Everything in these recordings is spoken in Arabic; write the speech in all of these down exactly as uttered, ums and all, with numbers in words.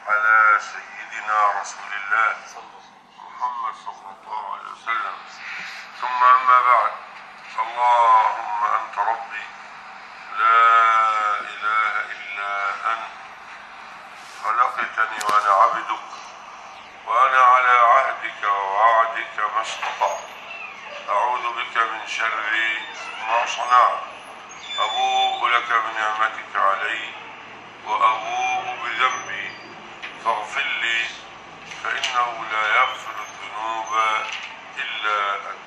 على سيدنا رسول الله محمد صلى الله عليه وسلم. ثم أما بعد، اللهم أنت ربي لا إله إلا أنت، خلقتني وأنا عبدك، وأنا على عهدك ووعدك ما استطعت، أعوذ بك من شر ما صنعت، أبوء لك بنعمتك علي وأبوء بذنبي فاغفر لي، فإنه لا يغفر الذنوب إلا أنت.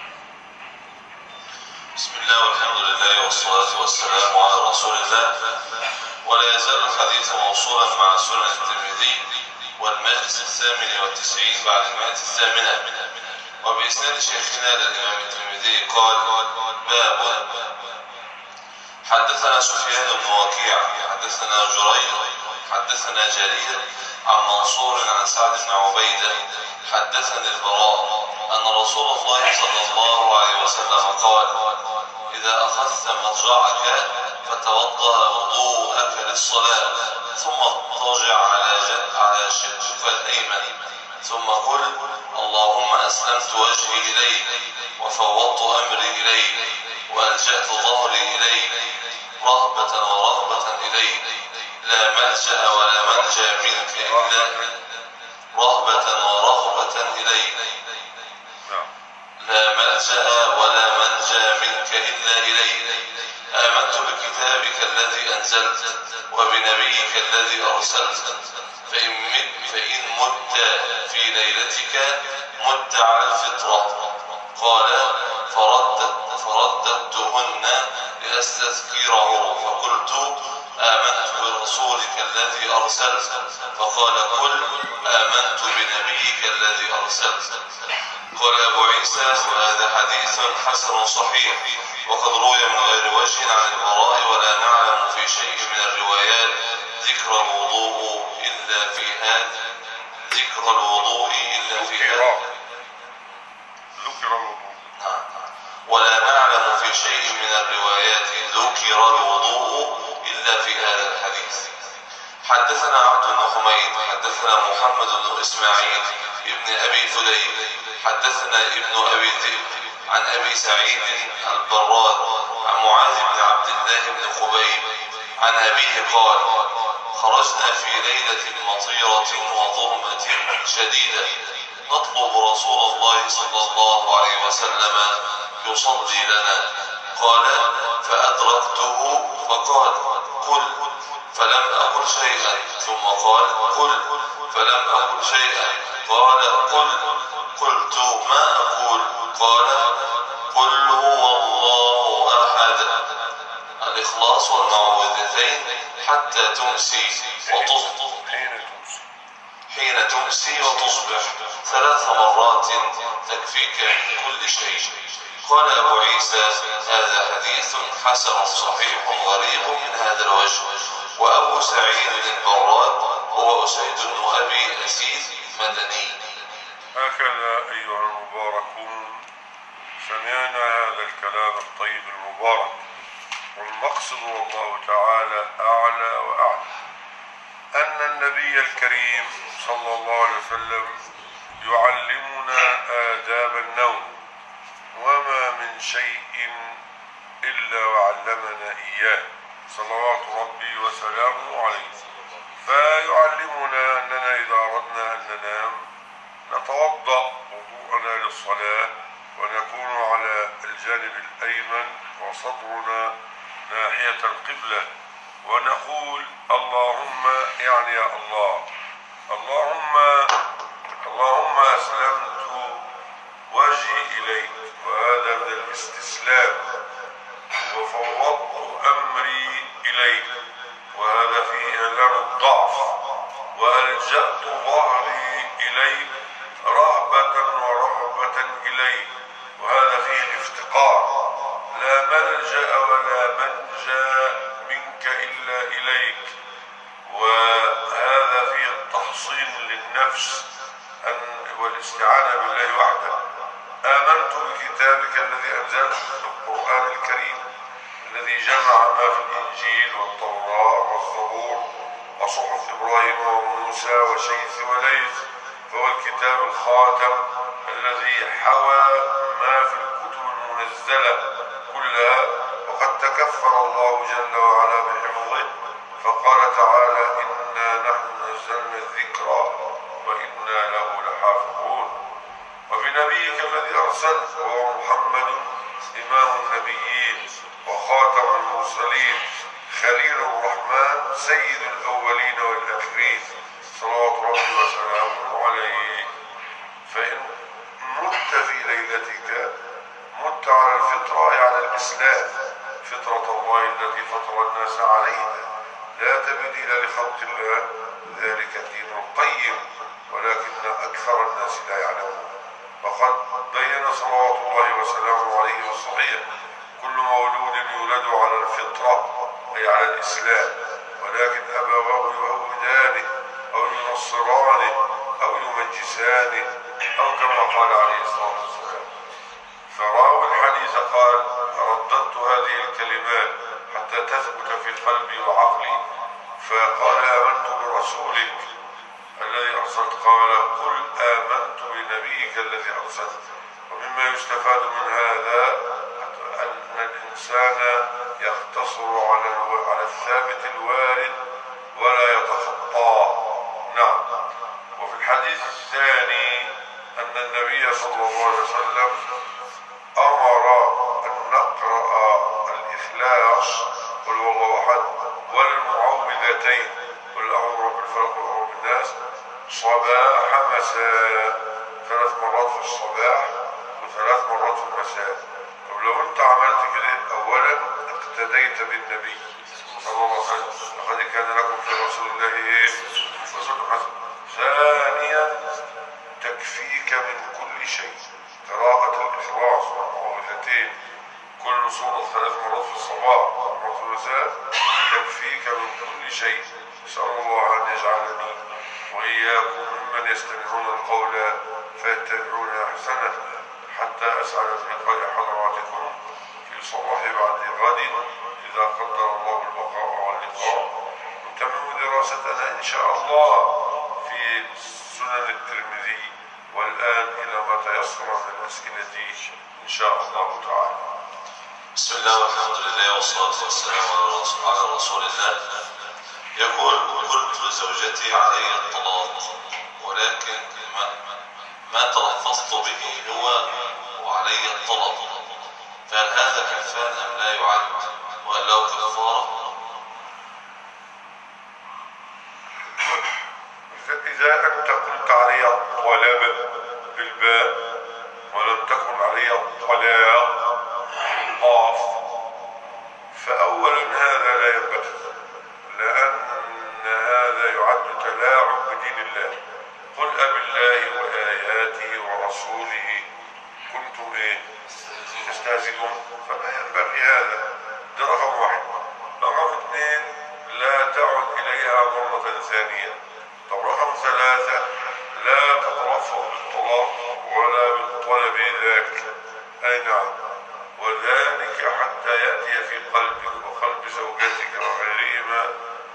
بسم الله والحمد لله والصلاة والسلام على رسول الله. ولا يزال الحديث موصولا مع سنن الترمذي والمجلس الثامن والتسعين بعد المائة الثامنة، وبإسناد شيخنا للإمام الترمذي قال: باب حدثنا سفيان بن وكيع حدثنا جرير حدثنا جرير عن منصور عن سعد بن عبيدة حدثني البراء أن رسول الله صلى الله عليه وسلم قال: إذا أخذت مضجعك فتوضأ وضوءك للصلاة، ثم اضطجع على على شقك الأيمن، ثم قل: اللهم أسلمت وجهي إليك وفوضت أمري إليك وألجأت ظهري إليك رهبة ورهبة إليك، لا ملجأ ولا منجا منك إلا رهبة ورهبة إليك لا ملجأ ولا منجا منك إلا إليك. آمنت بكتابك الذي أنزلت وبنبيك الذي أرسلت، فإن فإن مت في ليلتك مت على الفطرة. قال: فردت فرددتهن لأستذكره، فقلت: آمنت برسولك الذي أرسلت. فقال: قل: آمنت بنبيك الذي أرسلت. قال أبو عيسى: وهذا حديث حسن صحيح، وقد روي من غير وجه عن البراء، ولا نعلم في شيء من الروايات ذكر الوضوء إلا في هذا ذكر الوضوء إلا في هذا ذكر الوضوء ولا نعلم في شيء من الروايات ذكر الوضوء إلا في هذا الحديث. حدثنا عبد بن حميد حدثنا محمد بن إسماعيل ابن أبي فليل حدثنا ابن أبي ذئب عن أبي سعيد البراد عن معاذ بن عبد الله بن خبيب عن أبيه قال: خرجنا في ليلة مطيرة وظلمة شديدة نطلب رسول الله صلى الله عليه وسلم يصلي لنا. قال: فأدركته فقال: قل، فلم أقل شيئا. ثم قال: قل، فلم أقل شيئا. قال: قل. قلت: ما أقول؟ قال: قل هو الله أحد، الإخلاص والمعوذتين حتى تمسي وتصبح حين تمسي وتصبح ثلاث مرات تكفيك من كل شيء. قال أبو عيسى: هذا حديث حسن صحيح غريب من هذا الوجه. وأبو سعيد البراد هو أسيد بن أبي أسيد مدني. هكذا أيها المباركون سمعنا هذا الكلام الطيب المبارك، والمقصد والله تعالى أعلى وأعلى أن النبي الكريم صلى الله عليه وسلم يعلمنا آداب النوم، وما من شيء إلا وعلمنا إياه صلوات ربي وسلامه عليه. فيعلمنا أننا إذا أردنا أن ننام نتوضأ وضوءنا للصلاة، ونكون على الجانب الأيمن وصدرنا ناحية القبلة، ونقول: اللهم، يعني يا الله، اللهم اللهم أسلمت وجهي إليك، وهذا من الاستسلام، وفوضت أمري إليك، وهذا فيه إعلان الضعف، وألجأت ظهري إليك رهبة ورهبة إليك، وهذا فيه الافتقار، لا ملجأ ولا منجا منك إلا إليك، وهذا فيه التحصين للنفس والاستعانة بالله وحده. آمنت بكتابك الذي أنزلت، القرآن الكريم الذي جمع ما في الإنجيل والتوراة والزبور وصحف إبراهيم وموسى وشيث وليث، فهو الكتاب الخاتم الذي حوى ما في الكتب المنزلة كلها، وقد تكفل الله جل وعلا بحفظه، فقال تعالى: إنا نحن نزلنا الذكر وإنا له لحافظون. وبنبيك الذي أرسلت وهو محمد إمام النبيين وخاتم المرسلين خليل الرحمن سيد الأولين والآخرين صلوات ربي وسلامه عليه. فإن مت في ليلتك مت على الفطرة، أي على الإسلام، فطرة الله التي فطر الناس عليها لا تبديل لخلق الله، ذلك الدين القيم ولكن أكثر الناس لا يعلمون. وقد بين صلوات الله وسلامه عليه في الصحيح: كل مولود يولد على الفطرة، أي على الإسلام، ولكن أبواه يهودانه أو ينصرانه أو يمجسانه، أو كما قال عليه الصلاة والسلام. فراوي الحديث قال: رددت هذه الكلمات حتى تثبت في قلبي وعقلي، فقال: آمنت برسولك الذي أرسلت. قال: قل آمنت بنبيك الذي أرسلت. ومما يستفاد من هذا أن الإنسان يقتصر على على الثابت الوارد ولا يتخطاه. نعم. وفي الحديث الثاني أن النبي صلى الله عليه وسلم أمر أن نقرأ الإخلاص قل هو الله أحد والمعوذتين قل أعوذ برب الفلق وأعوذ بالناس صباح مساء، ثلاث مرات في الصباح وثلاث مرات في المساء. طب لو أنت عملت كده، أولا اقتديت بالنبي صلى الله عليه وسلم، لقد كان لكم في رسول الله إيه؟ أسوة حسنة. ثانيا تكفيك من كل شيء، قراءة الإخلاص والمعوذتين كل سورة ثلاث مرات في الصباح ومرات في المساء تكفيك من كل شيء. نسأل الله أن يجعلني وإياكم ممن يستمعون القول فيتبعون أحسنه، حتى أسعد بلقاء حضراتكم في صباح بعد غد إذا قدر الله البقاء واللقاء. نتمم دراستنا إن شاء الله في سنن الترمذي، والآن إلى ما تيسر من الأسئلة إن شاء الله تعالى. بسم الله والحمد لله والصلاة والسلام على رسول الله. يقول: قلت لزوجتي علي الطلاق، ولكن ما, ما تلفظت به هو وعلي الطلاق، فهل هذا كفار أم لا يعد؟ وهل له كفارة؟ إذا أنت قلت علي الطلب بالباء ولم تكن علي الطلاق قاف، فأولا هذا لا ينبغي، لأن هذا يعد تلاعب بدين الله. قل أب الله وآياته ورسوله كنتم إيه؟ تستهزئون، فما ينبغي هذا. ده رقم واحد. رقم اثنين: لا تعد إليها مرة ثانية. طب رقم ثلاثة: لا تتلفظ بالطلاق ولا بالطلب ذاك. أي نعم. وذلك حتى يأتي في قلبك وقلب زوجتك وغيرهما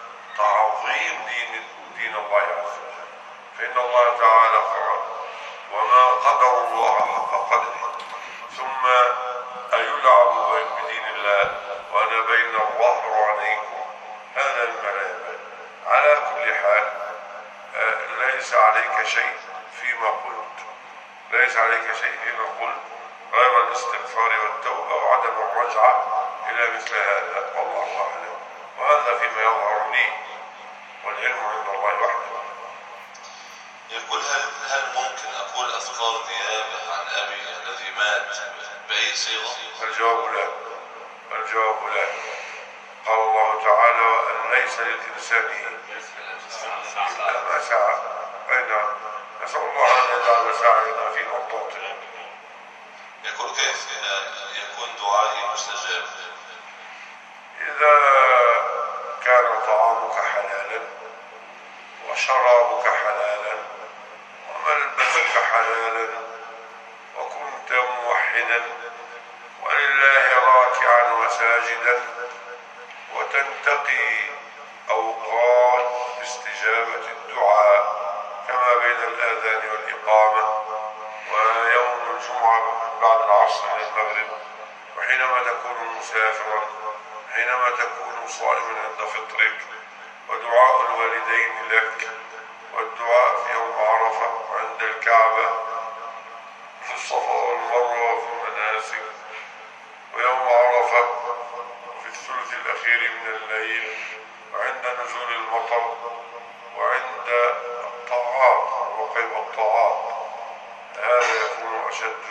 تعظيم دين دين الله عز وجل. فإن الله تعالى قال: وما قدر الله حق قدره. ثم أيلعب بدين الله وأنا بين الظهر عليكم، هذا مما لا ينبغي. على كل حال ليس عليك شيء فيما قلت، ليس عليك شيء فيما قلت غير الاستغفار والتوبة وعدم الرجعة إلى مثل هذا، والله أعلم. وهذا فيما يظهر لي، والعلم عند الله وحده. يقول: هل هل ممكن أقول أذكار نيابة عن أبي الذي مات بأي صيغة؟ الجواب لا. الجواب لا. قال الله تعالى: وأن ليس للإنسان إلا ما سعى. أي نعم. نسأل الله أن يجعل سعينا في مرضاته. يقول: كيف يكون دعائي مستجاب؟ إذا كان طعامك حلالا وشرابك حلالا وملبسك حلالا وكنت موحدا ولله راكعا وساجدا وتنتقي أوقات باستجابة الدعاء كما بين الآذان والإقامة، ويوم الجمعة بعد العصر إلى المغرب، وحينما تكون مسافرا، حينما تكون صائما عند فطرك، ودعاء الوالدين لك، والدعاء في يوم عرفة وعند الكعبة في الصفا والمروة وفي المناسك، ويوم عرفة في الثلث الأخير من الليل، وعند نزول المطر، وعند الطاعات وقيم الطاعات. هذا يكون أشد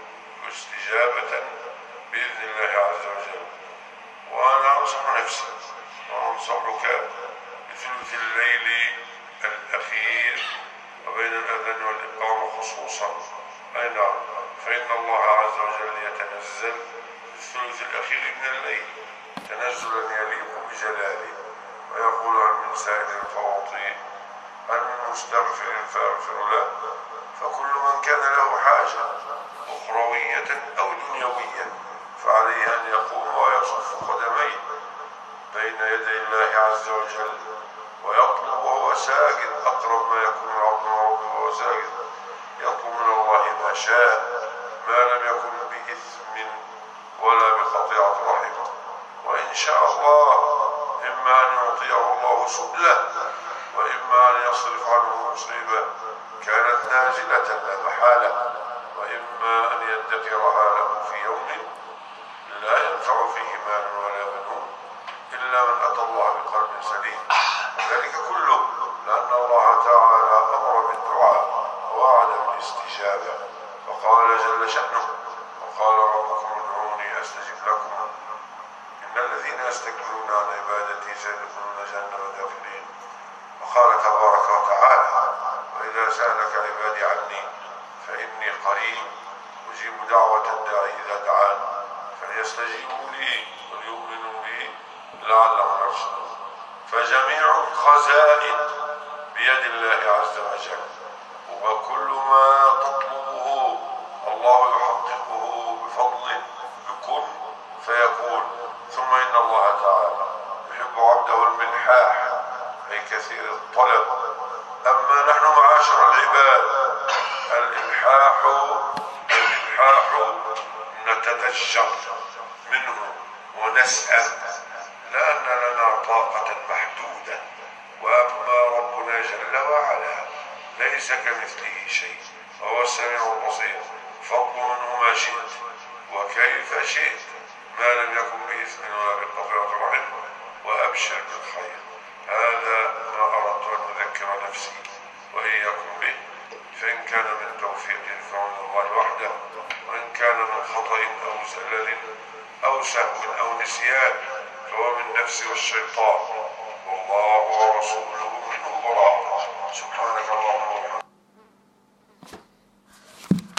استجابة بإذن الله عز وجل. وأنا أنصح نفسي وأنصحك بثلث الليل الأخير وبين الأذان والإقامة خصوصا. أي نعم، فإن الله عز وجل يتنزل في الثلث الأخير من الليل تنزلا يليق بجلاله، ويقول عن من سائل فأعطيه، عن من مستغفر فأغفر له. فكل من كان له حاجة أخروية أو دنيوية فعليه أن يقوم ويصف قدميه بين يدي الله عز وجل ويطلب وهو ساجد، أقرب ما يكون العبد من ربه وهو ساجد، يطلب من الله ما شاء ما لم يكن بإثم ولا بقطيعة رحمه. وإن شاء الله إما أن يعطيه الله سبله، وإما أن يصرف عنه مصيبة كانت نازلة لا محالة، وإما أن يدخرها له في يوم لا ينفع فيه مال ولا بنون إلا من أتى الله بقلب سليم. ذلك كله لأن الله تعالى أمر بالدعاء ووعد بالاستجابة، فقال جل شأنه: وقال ربكم ادعوني أستجب لكم إن الذين يستكبرون عن عبادتي سيدخلون جهنم داخلين. وقال تبارك وتعالى: وإذا سألك عبادي عني فإني قريب أجيب دعوة الداعي إذا دعان فليستجيبوا لي وليؤمنوا بي لعلهم يرشدون. فجميع الخزائن بيد الله عز وجل، وكل ما تطلبه الله يحققه بفضله بكن فيكون. ثم إن الله تعالى يحب عبده الملحاح أي كثير الطلب. أما نحن معاشر العباد الإلحاح الإلحاح نتدجر منه ونسأل لأن لنا طاقة محدودة، وأما ربنا جل وعلا ليس كمثله شيء وهو السميع البصير، فاطلب منه ما شئت وكيف شئت ما لم يكن بإثم ولا بقطيعة رحم، وأبشر بالخير. هذا ما أردت أن أذكر نفسي وإياكم به، فإن كان من توفيق فمن الله وحده، وإن كان من خطأ أو زلل أو سهو أو نسيان فهو من نفسي والشيطان، والله ورسوله